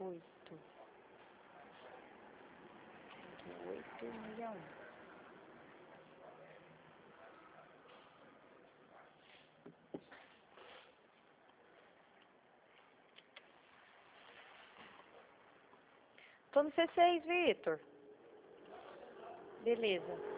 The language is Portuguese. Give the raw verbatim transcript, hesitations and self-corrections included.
oito. Oito seis um. Tô no C seis, Vitor. Beleza.